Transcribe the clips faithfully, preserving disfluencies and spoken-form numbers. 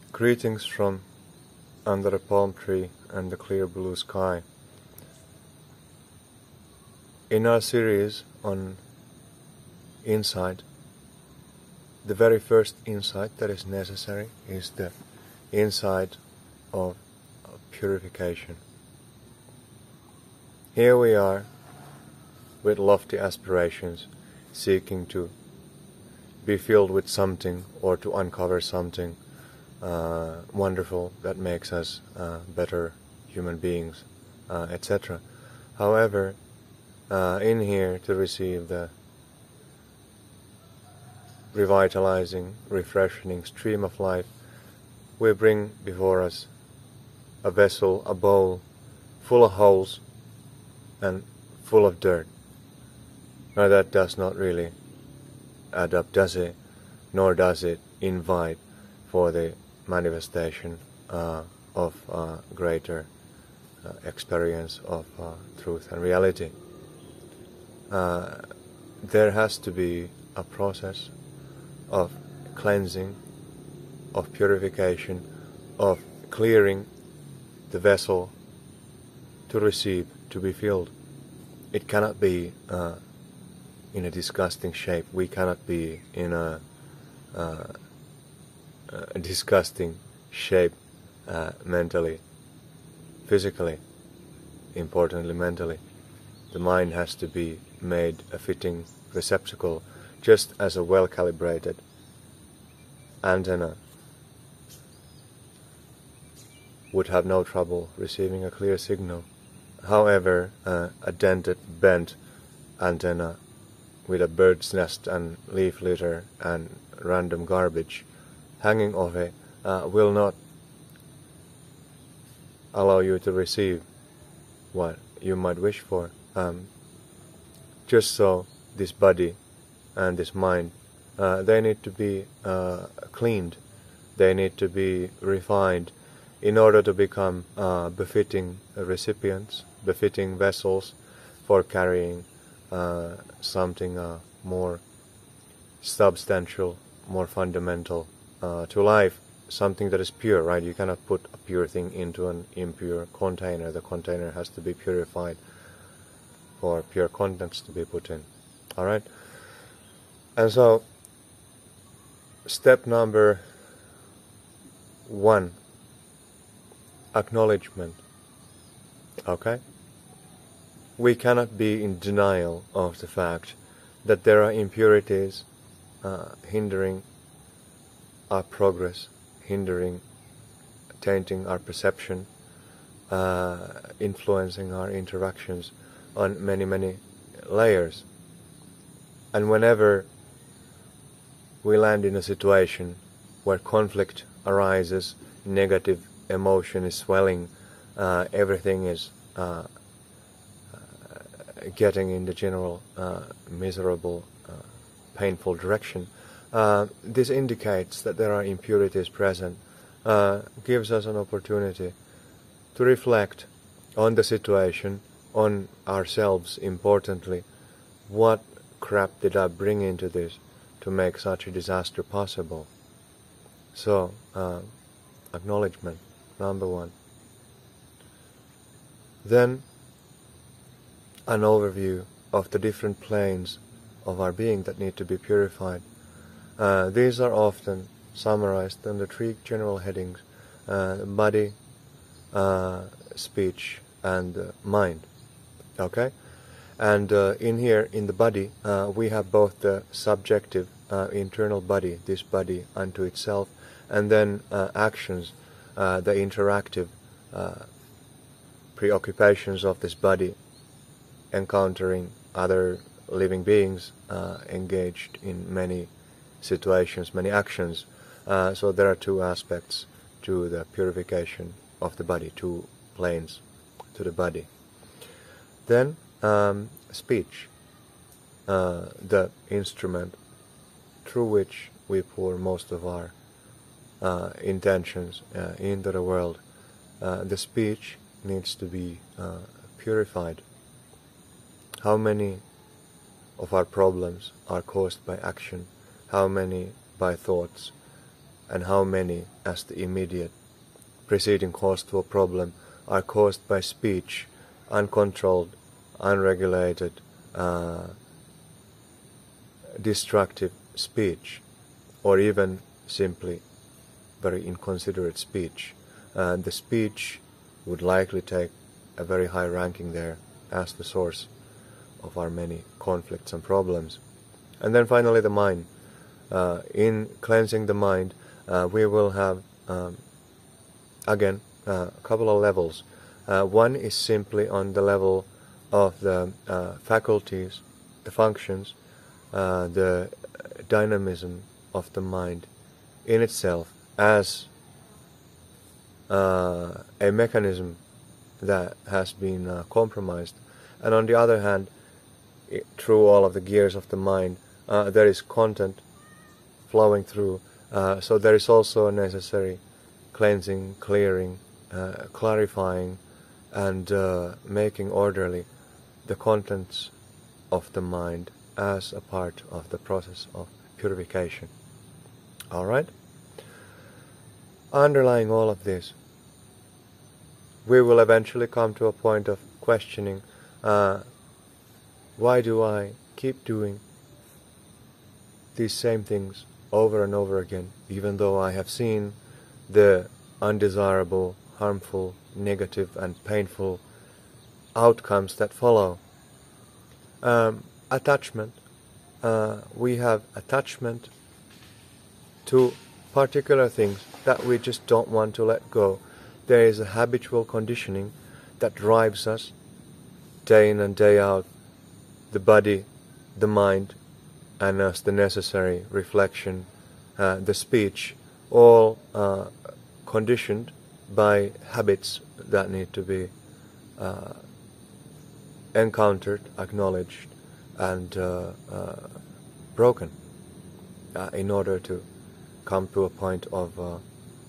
Greetings from under a palm tree and the clear blue sky. In our series on insight, the very first insight that is necessary is the insight of purification. Here we are with lofty aspirations, seeking to be filled with something or to uncover something uh, wonderful that makes us uh, better human beings, uh, et cetera. However, uh, in here to receive the revitalizing, refreshing stream of life, we bring before us a vessel, a bowl, full of holes and full of dirt. Now that does not really add up, does it? Nor does it invite for the manifestation uh, of uh, greater uh, experience of uh, truth and reality. Uh, there has to be a process of cleansing, of purification, of clearing the vessel to receive, to be filled. It cannot be uh, in a disgusting shape. We cannot be in a, uh, a disgusting shape uh, mentally, physically, importantly mentally. The mind has to be made a fitting receptacle, just as a well-calibrated antenna would have no trouble receiving a clear signal. However, uh, a dented, bent antenna with a bird's nest and leaf litter and random garbage hanging off it uh, will not allow you to receive what you might wish for. Um, just so this body and this mind, uh, they need to be uh, cleaned, they need to be refined in order to become uh, befitting recipients, befitting vessels for carrying uh, something uh, more substantial, more fundamental uh, to life, something that is pure, right? You cannot put a pure thing into an impure container. The container has to be purified for pure contents to be put in. All right? And so, step number one, acknowledgement. Okay? We cannot be in denial of the fact that there are impurities uh, hindering our progress, hindering, tainting our perception, uh, influencing our interactions on many, many layers. And whenever we land in a situation where conflict arises, negative emotion is swelling, uh, everything is uh, getting in the general uh, miserable, uh, painful direction, uh, this indicates that there are impurities present, uh, gives us an opportunity to reflect on the situation, on ourselves importantly. What crap did I bring into this to make such a disaster possible? So, uh, acknowledgement, number one. Then, an overview of the different planes of our being that need to be purified. Uh, these are often summarized under three general headings: uh, body, uh, speech, and uh, mind. Okay? And uh, in here, in the body, uh, we have both the subjective, uh, internal body, this body unto itself, and then uh, actions, uh, the interactive uh, preoccupations of this body, encountering other living beings uh, engaged in many situations, many actions. Uh, so there are two aspects to the purification of the body, two planes to the body. Then um, speech, uh, the instrument through which we pour most of our uh, intentions uh, into the world. Uh, the speech needs to be uh, purified. How many of our problems are caused by action? How many by thoughts? and how many, as the immediate preceding cause to a problem, are caused by speech, uncontrolled, unregulated, uh, destructive speech, or even simply very inconsiderate speech. And the speech would likely take a very high ranking there as the source of our many conflicts and problems. And then finally the mind. Uh, in cleansing the mind, uh, we will have um, again uh, a couple of levels. Uh, one is simply on the level of the uh, faculties, the functions, uh, the dynamism of the mind in itself as uh, a mechanism that has been uh, compromised. And on the other hand, it, through all of the gears of the mind, uh, there is content flowing through. Uh, so there is also a necessary cleansing, clearing, uh, clarifying, and uh, making orderly the contents of the mind as a part of the process of purification. Alright? Underlying all of this, we will eventually come to a point of questioning, uh, why do I keep doing these same things over and over again, even though I have seen the undesirable, harmful, negative and painful outcomes that follow. Um, attachment. Uh, we have attachment to particular things that we just don't want to let go. There is a habitual conditioning that drives us day in and day out, the body, the mind, and as the necessary reflection, uh, the speech, all uh, conditioned by habits that need to be uh, encountered, acknowledged, and uh, uh, broken uh, in order to come to a point of uh,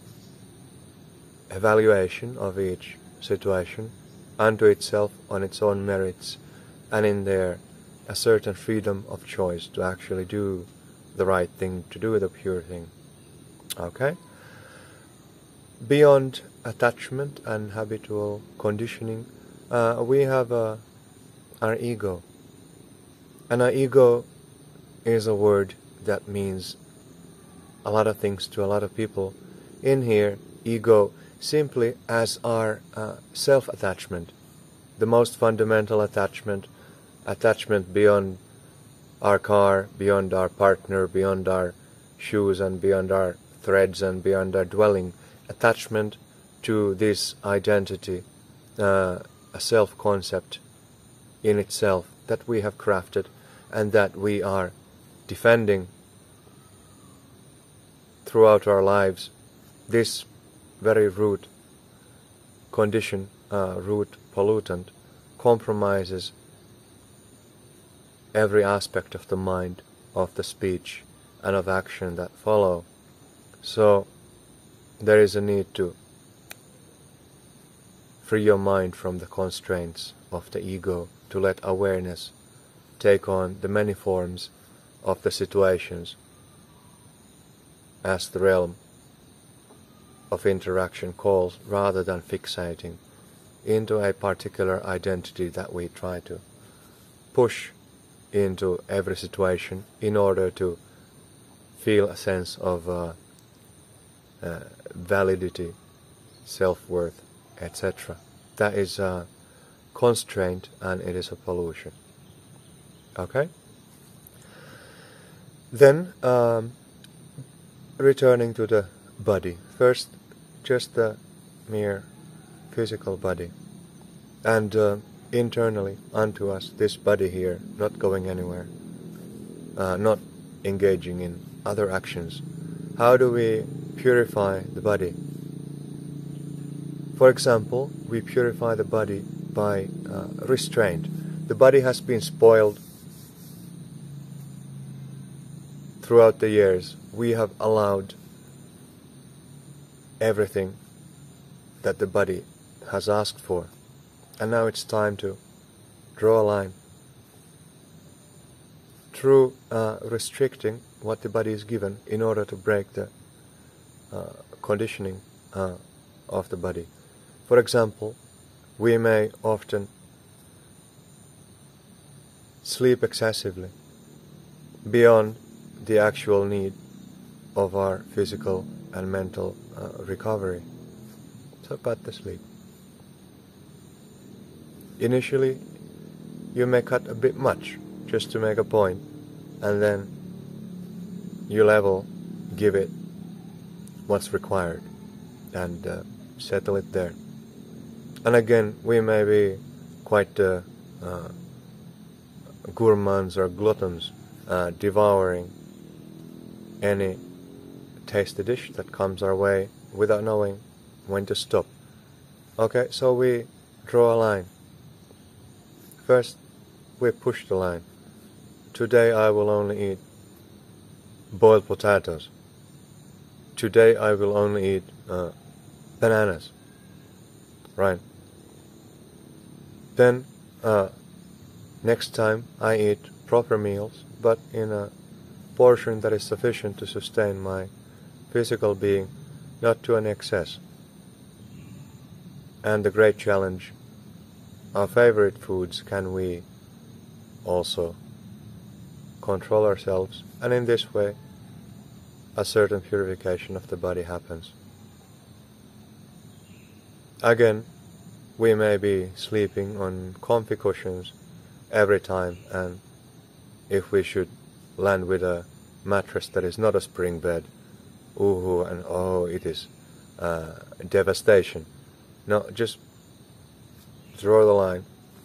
evaluation of each situation unto itself on its own merits, and in there a certain freedom of choice to actually do the right thing, to do the pure thing. Okay? Beyond attachment and habitual conditioning, uh, we have uh, our ego. And our ego is a word that means a lot of things to a lot of people. In here, ego simply as our uh, self-attachment, the most fundamental attachment, attachment beyond our car, beyond our partner, beyond our shoes and beyond our threads and beyond our dwelling, attachment to this identity, uh, a self-concept in itself that we have crafted and that we are defending throughout our lives. This very root condition, uh, root pollutant, compromises every aspect of the mind, of the speech, and of action that follow. So there is a need to free your mind from the constraints of the ego, to let awareness take on the many forms of the situations as the realm of interaction calls, rather than fixating into a particular identity that we try to push into every situation in order to feel a sense of uh, uh, validity, self-worth, et cetera. That is a constraint and it is a pollution. Okay? Then, um, returning to the body. First, just the mere physical body. And uh, internally, unto us, this body here, not going anywhere, uh, not engaging in other actions. How do we purify the body? For example, we purify the body by uh, restraint. The body has been spoiled throughout the years. We have allowed everything that the body has asked for. And now it's time to draw a line. Through uh, restricting what the body is given in order to break the uh, conditioning uh, of the body. For example, we may often sleep excessively beyond the actual need of our physical and mental uh, recovery. So cut the sleep. Initially, you may cut a bit much just to make a point, and then you level, give it what's required, and uh, settle it there. And again, we may be quite uh, uh, gourmands or gluttons, uh, devouring any tasty dish that comes our way without knowing when to stop. Okay, so we draw a line. First, we push the line. Today I will only eat boiled potatoes. Today I will only eat uh, bananas. Right. Then, uh, next time I eat proper meals, but in a portion that is sufficient to sustain my physical being, not to an excess. And the great challenge, our favorite foods, can we also control ourselves, and in this way a certain purification of the body happens. Again, we may be sleeping on comfy cushions every time, and if we should land with a mattress that is not a spring bed, ooh, and oh, it is uh, devastation. No, just draw the line.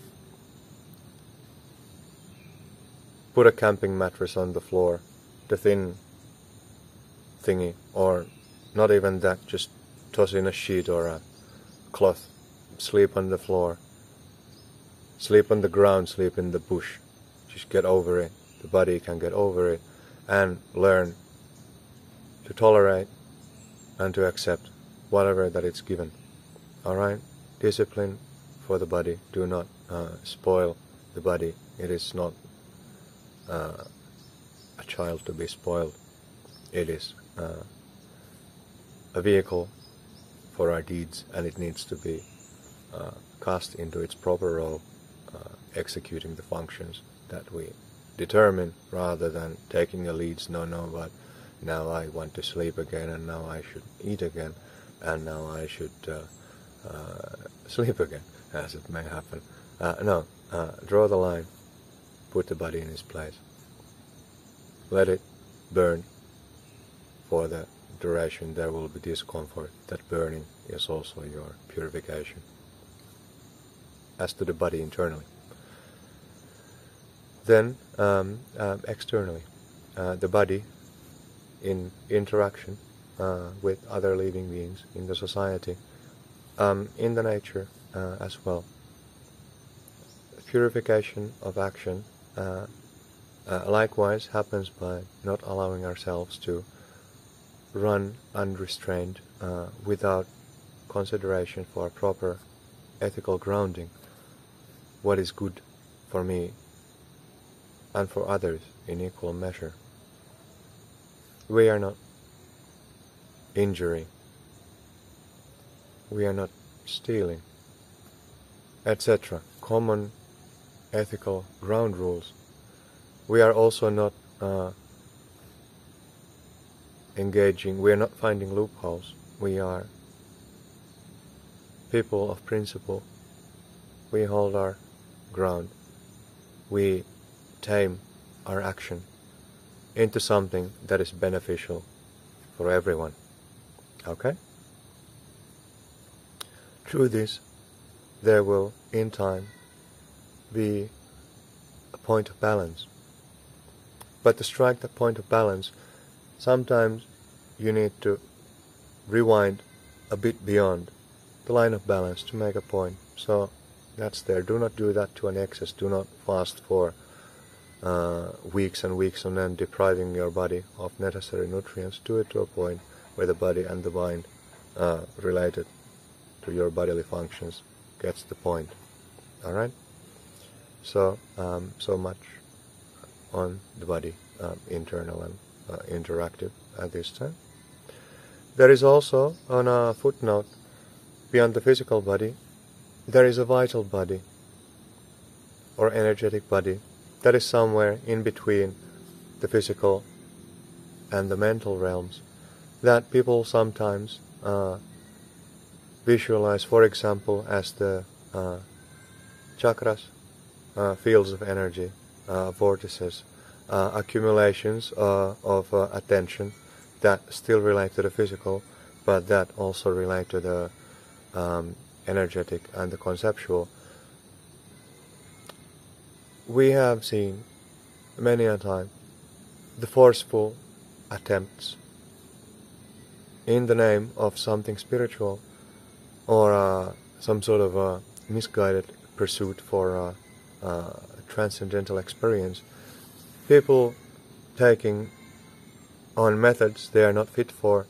Put a camping mattress on the floor, the thin thingy, or not even that, just toss in a sheet or a cloth. Sleep on the floor. Sleep on the ground, sleep in the bush. Just get over it. The body can get over it and learn to tolerate and to accept whatever that it's given. Alright? Discipline for the body. Do not uh, spoil the body. It is not uh, a child to be spoiled. It is uh, a vehicle for our deeds, and it needs to be uh, cast into its proper role, uh, executing the functions that we determine, rather than taking the leads. No, no, but now I want to sleep again, and now I should eat again, and now I should uh, uh, sleep again, as it may happen. Uh, no, uh, draw the line, put the body in its place. Let it burn. For the duration there will be discomfort. That burning is also your purification. As to the body internally. Then um, uh, externally, uh, the body in interaction uh, with other living beings in the society, um, in the nature uh, as well. Purification of action uh, uh, likewise happens by not allowing ourselves to run unrestrained uh, without consideration for proper ethical grounding. What is good for me and for others in equal measure. We are not injuring. We are not stealing, et cetera. Common ethical ground rules. We are also not uh, engaging, we are not finding loopholes. We are people of principle. We hold our ground. We tame our action into something that is beneficial for everyone. Okay? Through this, there will, in time, be a point of balance. But to strike that point of balance, sometimes you need to rewind a bit beyond the line of balance to make a point. So that's there. Do not do that to an excess. Do not fast for uh, weeks and weeks on end, depriving your body of necessary nutrients. Do it to a point where the body and the mind uh, related to your bodily functions gets the point. Alright? So, um, so much on the body, um, internal and uh, interactive at this time. There is also, on a footnote, beyond the physical body, there is a vital body, or energetic body, that is somewhere in between the physical and the mental realms, that people sometimes uh, visualize, for example, as the uh, chakras, uh, fields of energy, uh, vortices, uh, accumulations uh, of uh, attention that still relate to the physical, but that also relate to the um, energetic and the conceptual. We have seen many a time the forceful attempts in the name of something spiritual, or uh, some sort of a misguided pursuit for uh, uh, transcendental experience, people taking on methods they are not fit for,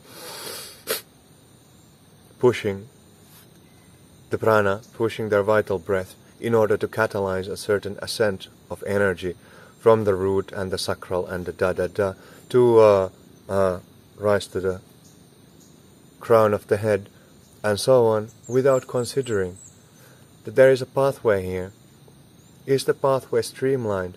pushing the prana, pushing their vital breath in order to catalyze a certain ascent of energy from the root and the sacral and the da-da-da to uh, uh, rise to the crown of the head and so on, without considering that there is a pathway here. Is the pathway streamlined?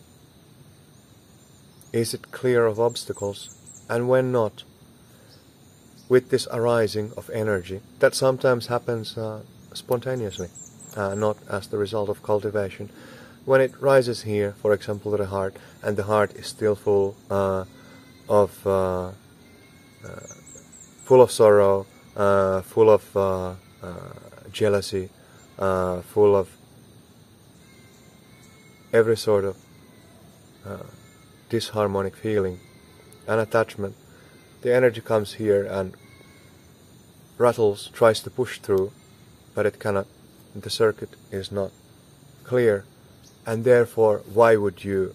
Is it clear of obstacles? And when not, with this arising of energy that sometimes happens uh, spontaneously, uh, not as the result of cultivation, when it rises here, for example, to the heart, and the heart is still full uh, of uh, uh, full of sorrow, uh, full of uh, uh, jealousy, uh, full of every sort of uh, disharmonic feeling and attachment, the energy comes here and rattles, tries to push through, but it cannot. The circuit is not clear, and therefore why would you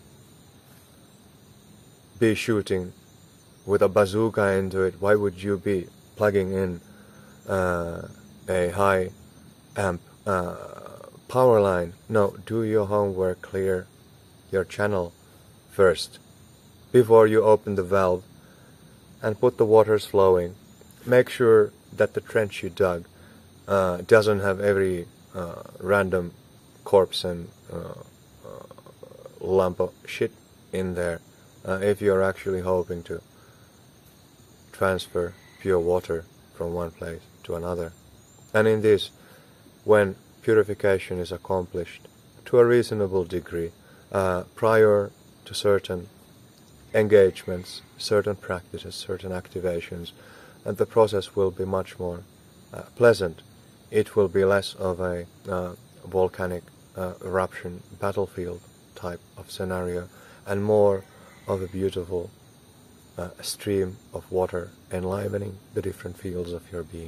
be shooting with a bazooka into it? Why would you be plugging in uh, a high amp uh, power line? No, do your homework, clear your channel first before you open the valve and put the waters flowing. Make sure that the trench you dug uh, doesn't have every uh, random corpse and uh, uh, lump of shit in there uh, if you're actually hoping to transfer pure water from one place to another. And in this, when purification is accomplished to a reasonable degree, uh, prior to certain engagements, certain practices, certain activations, and the process will be much more uh, pleasant. It will be less of a uh, volcanic uh, eruption battlefield type of scenario, and more of a beautiful uh, stream of water enlivening the different fields of your being.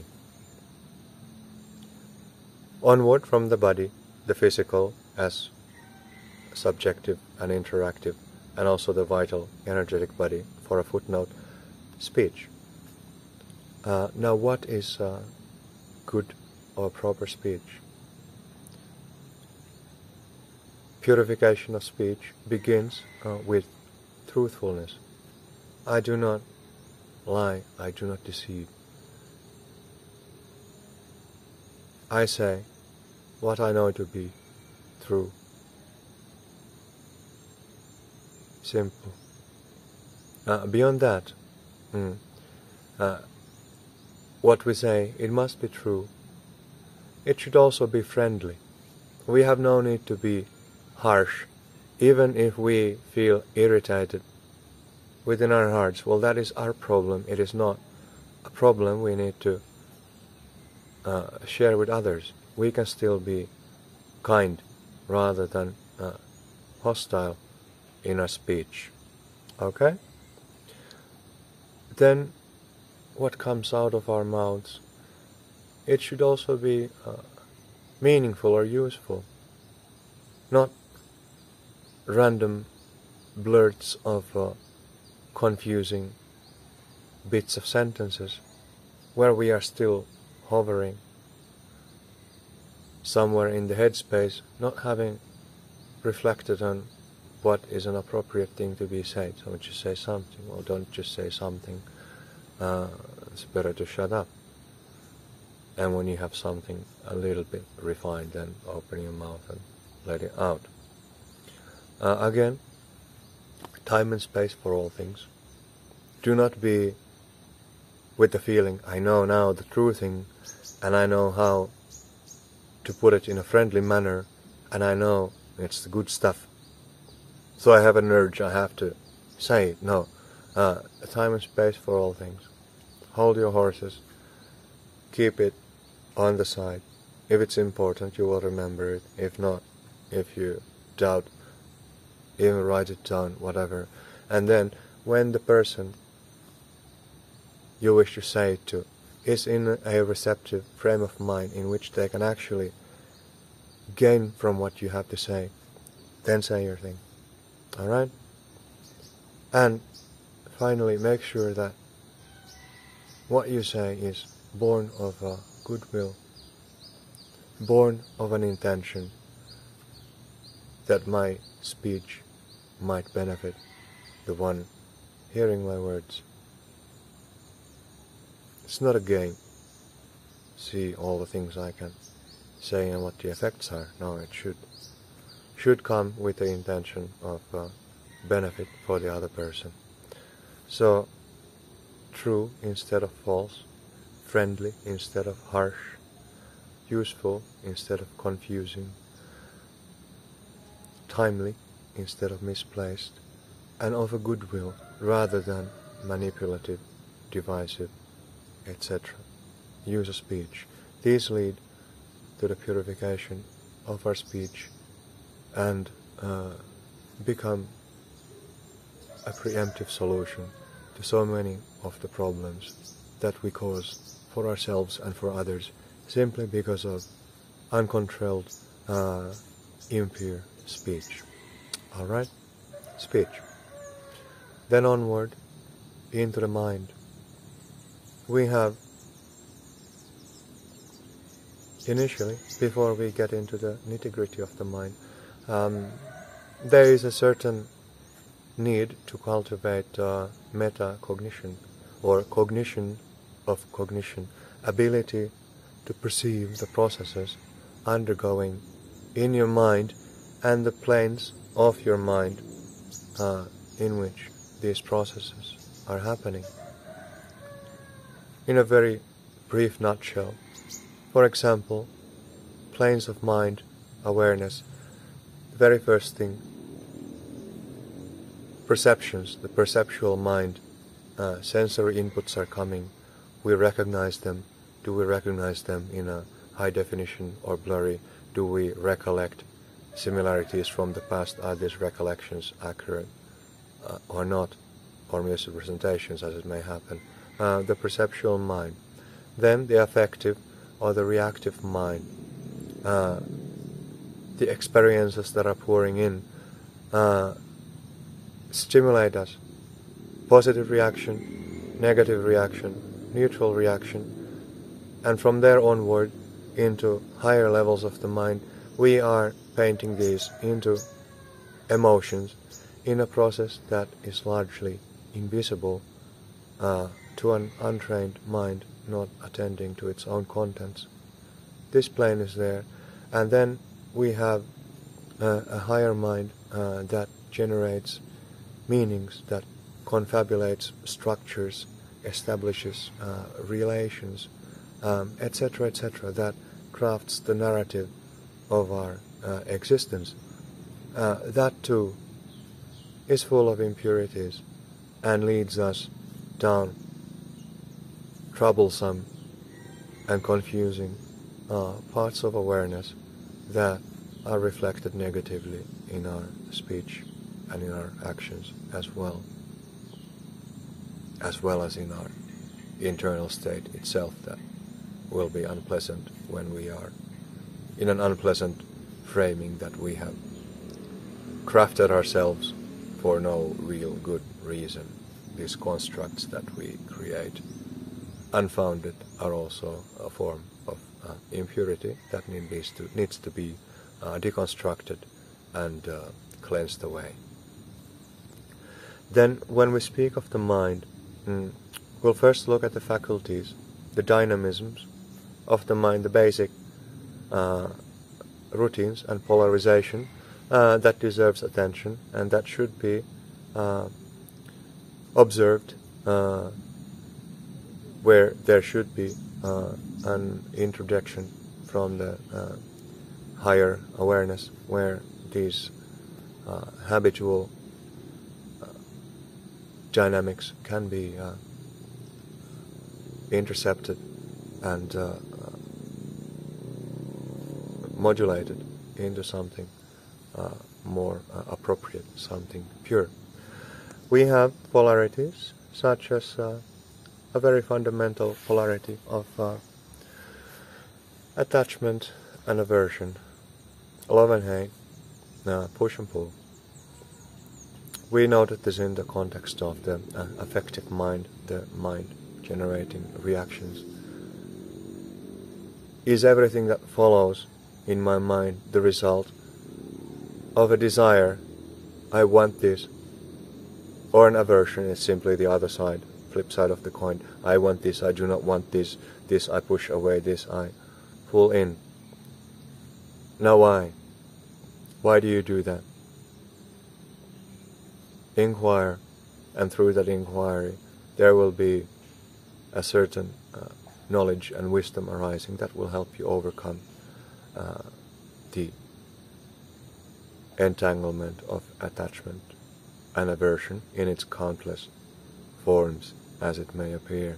Onward from the body, the physical as subjective and interactive, and also the vital, energetic body, for a footnote, speech. Uh, now, what is uh, good or proper speech? Purification of speech begins uh, with truthfulness. I do not lie, I do not deceive. I say what I know to be true. Simple. Uh, beyond that, mm, uh, what we say, it must be true. It should also be friendly. We have no need to be harsh, even if we feel irritated within our hearts. Well, that is our problem. It is not a problem we need to uh, share with others. We can still be kind rather than uh, hostile in our speech. Okay? Then what comes out of our mouths, it should also be uh, meaningful or useful, not random blurts of uh, confusing bits of sentences where we are still hovering somewhere in the headspace, not having reflected on what is an appropriate thing to be said. So just say something, or don't just say something. Uh, it's better to shut up. And when you have something a little bit refined, then open your mouth and let it out. Uh, again, time and space for all things. Do not be with the feeling, I know now the true thing, and I know how to put it in a friendly manner, and I know it's the good stuff. So I have an urge, I have to say it. No. Uh, time and space for all things. Hold your horses. Keep it on the side. If it's important, you will remember it. If not, if you doubt, even write it down, whatever. And then, when the person you wish to say it to is in a receptive frame of mind in which they can actually gain from what you have to say, then say your thing. Alright? And finally, make sure that what you say is born of a goodwill, born of an intention that my speech might benefit the one hearing my words. It's not a game. See all the things I can say and what the effects are. No, it should should come with the intention of uh, benefit for the other person. So, true instead of false, friendly instead of harsh, useful instead of confusing, timely instead of misplaced, and of a goodwill rather than manipulative, divisive, et cetera. Use of speech. These lead to the purification of our speech and uh, become a preemptive solution to so many of the problems that we cause for ourselves and for others simply because of uncontrolled, uh, impure speech. Alright? Speech. Then onward into the mind. We have initially, before we get into the nitty-gritty of the mind, um, there is a certain need to cultivate uh, metacognition, or cognition of cognition, ability to perceive the processes undergoing in your mind and the planes of your mind uh, in which these processes are happening. In a very brief nutshell, for example, planes of mind, awareness, the very first thing, perceptions, the perceptual mind, uh, sensory inputs are coming, we recognize them. Do we recognize them in a high definition or blurry? Do we recollect similarities from the past? Are these recollections accurate uh, or not? Or misrepresentations, as it may happen. Uh, the perceptual mind. Then the affective or the reactive mind. Uh, the experiences that are pouring in uh, stimulate us. Positive reaction, negative reaction, neutral reaction, and from there onward into higher levels of the mind, we are painting these into emotions in a process that is largely invisible uh, to an untrained mind not attending to its own contents. This plane is there, and then we have uh, a higher mind uh, that generates meanings, that confabulates structures, establishes uh, relations, um, et cetera, et cetera, that crafts the narrative of our uh, existence. Uh, that too is full of impurities and leads us down troublesome and confusing uh, parts of awareness that are reflected negatively in our speech and in our actions as well, as well as in our internal state itself that will be unpleasant when we are in an unpleasant framing that we have crafted ourselves for no real good reason. These constructs that we create, unfounded, are also a form of uh, impurity that needs to, needs to be uh, deconstructed and uh, cleansed away. Then when we speak of the mind, mm, we'll first look at the faculties, the dynamisms of the mind, the basic uh, routines and polarization uh, that deserves attention and that should be uh, observed uh, where there should be uh, an introjection from the uh, higher awareness, where these uh, habitual uh, dynamics can be uh, intercepted and uh, modulated into something uh, more uh, appropriate, something pure. We have polarities such as uh, a very fundamental polarity of uh, attachment and aversion, love and hate, uh, push and pull. We noted this in the context of the uh, affective mind, the mind generating reactions. Is everything that follows in my mind the result of a desire, I want this, or an aversion is simply the other side, flip side of the coin, I want this, I do not want this, this I push away, this I pull in. Now why? Why do you do that? Inquire, and through that inquiry there will be a certain uh, knowledge and wisdom arising that will help you overcome uh, the entanglement of attachment and aversion in its countless forms as it may appear.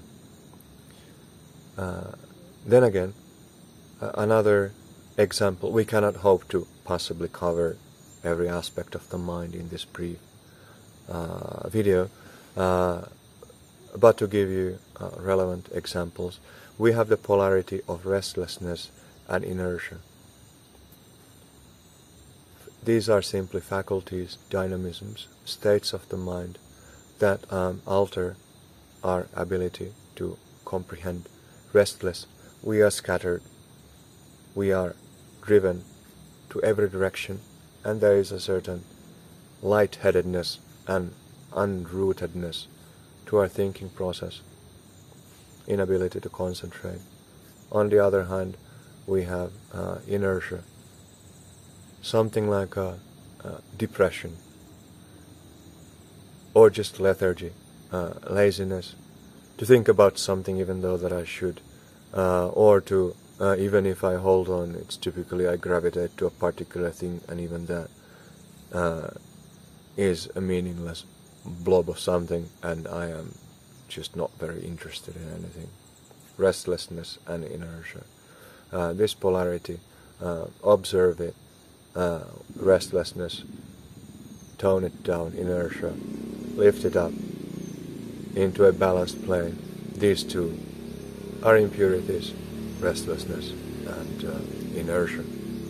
Uh, then again, uh, another example, we cannot hope to possibly cover every aspect of the mind in this brief uh, video, uh, but to give you uh, relevant examples, we have the polarity of restlessness and inertia. These are simply faculties, dynamisms, states of the mind that um, alter our ability to comprehend. Restless, we are scattered, we are driven to every direction, and there is a certain lightheadedness and unrootedness to our thinking process, inability to concentrate. On the other hand, we have uh, inertia, something like a, a depression, or just lethargy, uh, laziness, to think about something even though that I should, uh, or to, uh, even if I hold on, it's typically I gravitate to a particular thing, and even that uh, is a meaningless blob of something, and I am just not very interested in anything. Restlessness and inertia. Uh, this polarity, uh, observe it, uh, restlessness, tone it down, inertia, lift it up into a balanced plane. These two are impurities, restlessness and uh, inertia.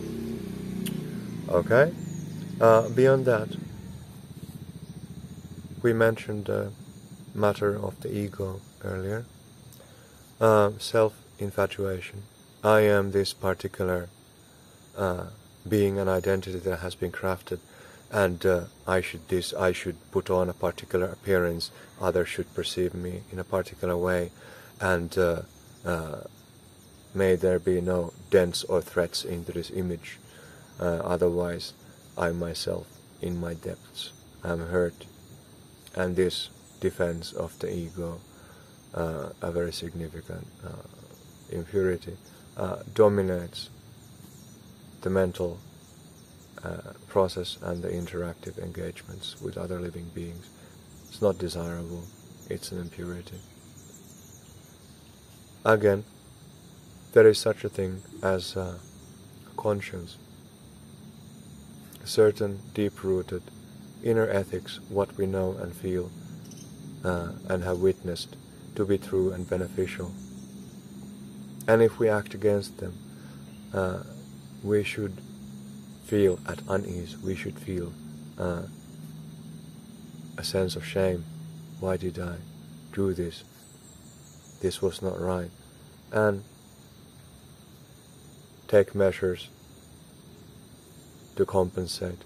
Okay? Uh, beyond that, we mentioned the matter of the ego earlier. Uh, self-infatuation. I am this particular uh, being, an identity that has been crafted, and uh, I should this. I should put on a particular appearance. Others should perceive me in a particular way, and uh, uh, may there be no dents or threats into this image. Uh, otherwise, I myself, in my depths, am hurt, and this defense of the ego, uh, a very significant uh, impurity, uh, dominates the mental uh, process and the interactive engagements with other living beings. It's not desirable, it's an impurity. Again, there is such a thing as uh, conscience, certain deep-rooted inner ethics, what we know and feel uh, and have witnessed to be true and beneficial. And if we act against them, uh, we should feel at unease, we should feel uh, a sense of shame. Why did I do this? This was not right. And take measures to compensate,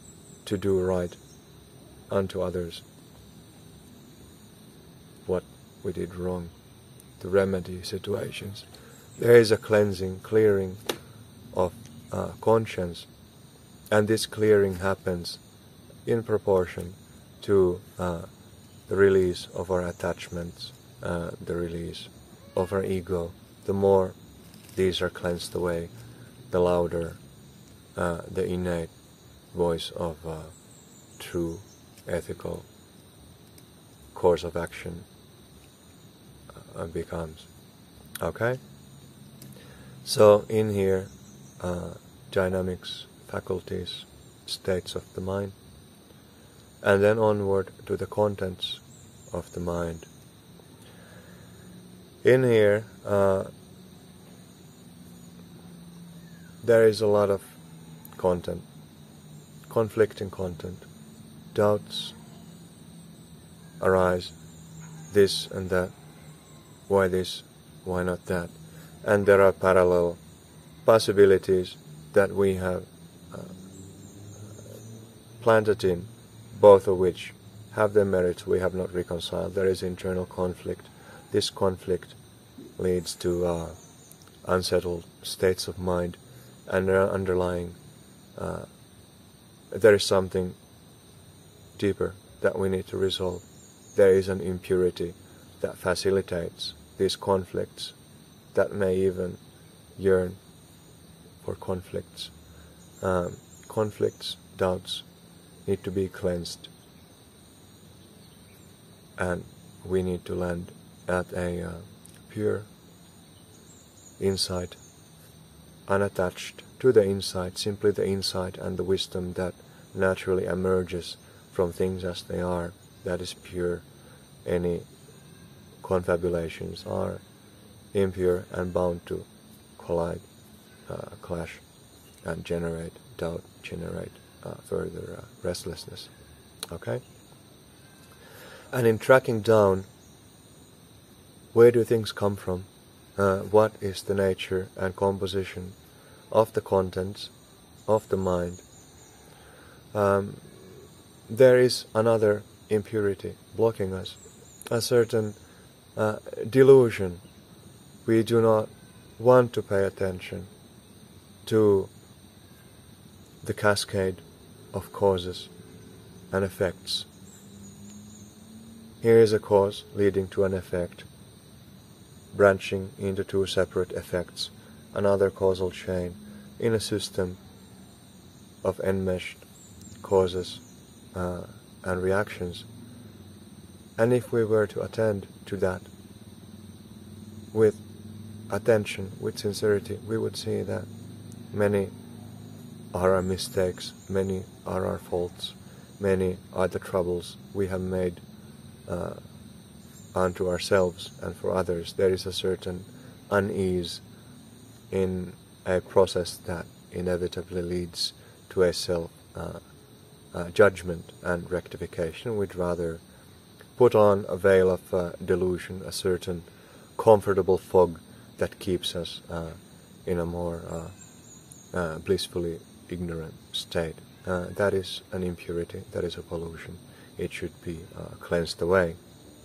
to do right unto others what we did wrong, to remedy situations. There is a cleansing, clearing of uh, conscience, and this clearing happens in proportion to uh, the release of our attachments, uh, the release of our ego. The more these are cleansed away, the louder uh, the innate voice of uh, true ethical course of action uh, becomes. Okay? So in here, uh, dynamics, faculties, states of the mind, and then onward to the contents of the mind. In here, uh, there is a lot of content, conflicting content. Doubts arise, this and that, why this, why not that, and there are parallel possibilities that we have uh, planted in, both of which have their merits we have not reconciled. There is internal conflict. This conflict leads to uh, unsettled states of mind, and uh, underlying uh, there is something deeper that we need to resolve. There is an impurity that facilitates these conflicts, that may even yearn for conflicts. Um, conflicts, doubts need to be cleansed, and we need to land at a uh, pure insight, unattached to the insight, simply the insight and the wisdom that naturally emerges from things as they are. That is pure. Any confabulations are impure and bound to collide, uh, clash, and generate doubt, generate uh, further uh, restlessness. Okay? And in tracking down, where do things come from? Uh, what is the nature and composition of the contents of the mind? Um, there is another impurity blocking us, a certain uh, delusion. We do not want to pay attention to the cascade of causes and effects. Here is a cause leading to an effect, branching into two separate effects, another causal chain in a system of enmeshed causes uh, and reactions. And if we were to attend to that with attention, with sincerity, we would see that many are our mistakes, many are our faults, many are the troubles we have made uh, unto ourselves and for others. There is a certain unease in a process that inevitably leads to a self uh, uh, judgment and rectification. We'd rather put on a veil of uh, delusion, a certain comfortable fog that keeps us uh, in a more uh, uh, blissfully ignorant state. Uh, that is an impurity, that is a pollution. It should be uh, cleansed away.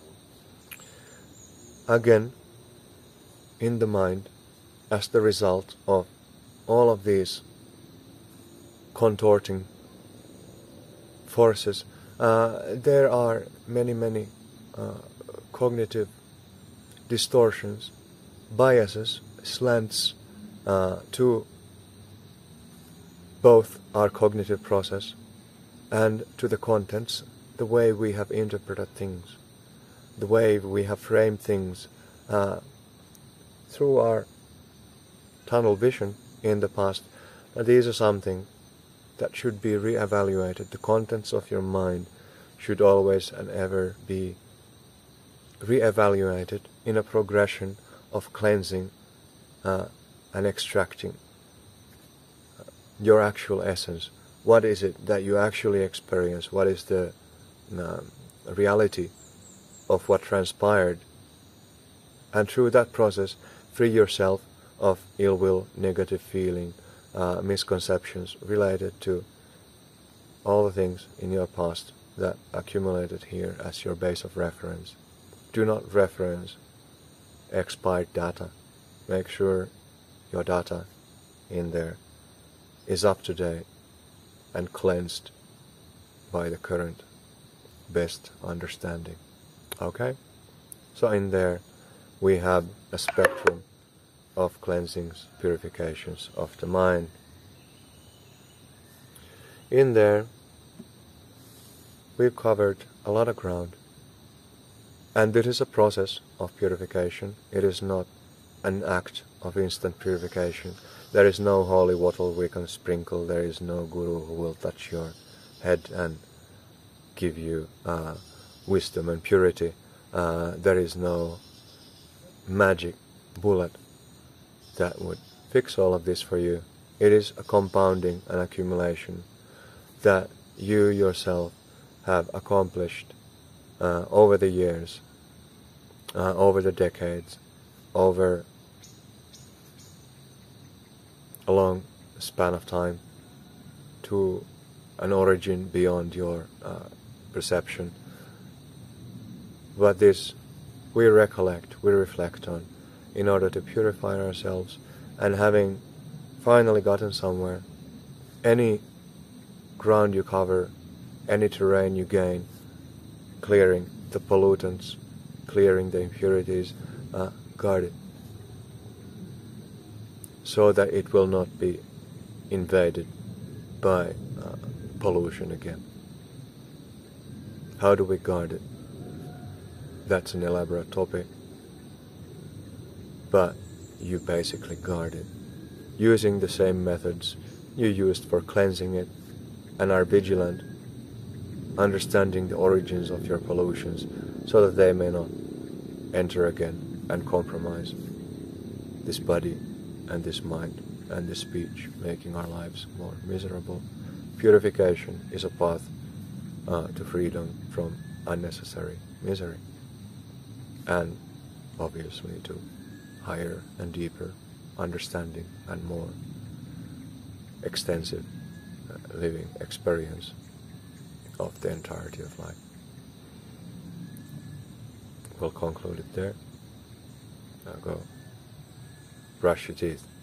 Again, in the mind, as the result of all of these contorting forces, uh, there are many, many uh, cognitive distortions, biases, slants uh, to both our cognitive process and to the contents, the way we have interpreted things, the way we have framed things uh, through our tunnel vision in the past. Now, these are something that should be re-evaluated. The contents of your mind should always and ever be re-evaluated in a progression of cleansing uh, and extracting your actual essence. What is it that you actually experience? What is the uh, reality of what transpired? And through that process, free yourself of ill will, negative feeling, uh, misconceptions related to all the things in your past that accumulated here as your base of reference. do not reference expired data. Make sure your data in there is up to date and cleansed by the current best understanding. Okay? So in there we have a spectrum of cleansings, purifications of the mind. In there we've covered a lot of ground, and it is a process of purification. It is not an act of instant purification. There is no holy water we can sprinkle. There is no guru who will touch your head and give you uh, wisdom and purity. Uh, there is no magic bullet that would fix all of this for you. It is a compounding and accumulation that you yourself have accomplished uh, over the years, uh, over the decades, over a long span of time, to an origin beyond your uh, perception. But this we recollect, we reflect on, in order to purify ourselves, and having finally gotten somewhere, any ground you cover, any terrain you gain, clearing the pollutants, clearing the impurities, uh, guard it, so that it will not be invaded by uh, pollution again. How do we guard it? That's an elaborate topic, but you basically guard it using the same methods you used for cleansing it, and are vigilant, understanding the origins of your pollutions so that they may not enter again and compromise this body and this mind and this speech, making our lives more miserable. Purification is a path uh, to freedom from unnecessary misery, and obviously to higher and deeper understanding and more extensive uh, living experience of the entirety of life. We'll conclude it there. Now go brush your teeth.